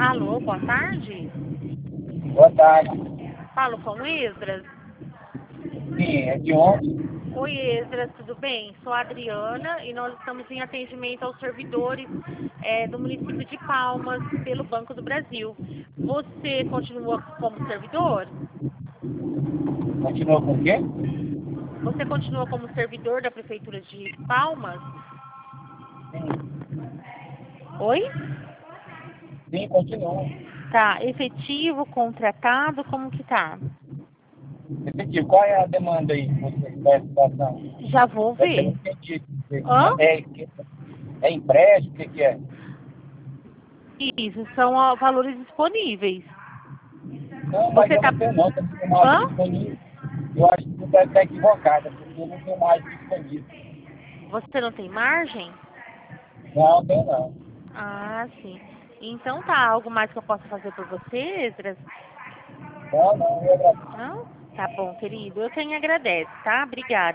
Alô, boa tarde. Boa tarde. Falo com o Esdras. Sim, é de onde? Oi, Esdras, tudo bem? Sou a Adriana e nós estamos em atendimento aos servidores do município de Palmas pelo Banco do Brasil. Você continua como servidor? Continua com o quê? Você continua como servidor da Prefeitura de Palmas? Oi? Sim, continua. Tá. Efetivo, contratado, como que tá? Efetivo, qual é a demanda aí que você quer a situação? Já vou É que eu não ver. entendi. Hã? É empréstimo? O que que é? Isso, são valores disponíveis. Não, mas Você eu tá... não tenho não, tenho que mais Hã? disponível. Eu acho que você deve estar equivocada, porque eu não tenho mais disponível. Você não tem margem? Não, tenho não. Ah, sim. Então tá, algo mais que eu possa fazer por você, Esdras? Não, eu agradeço. Não? Tá bom, querido. Eu quem agradece, tá? Obrigada.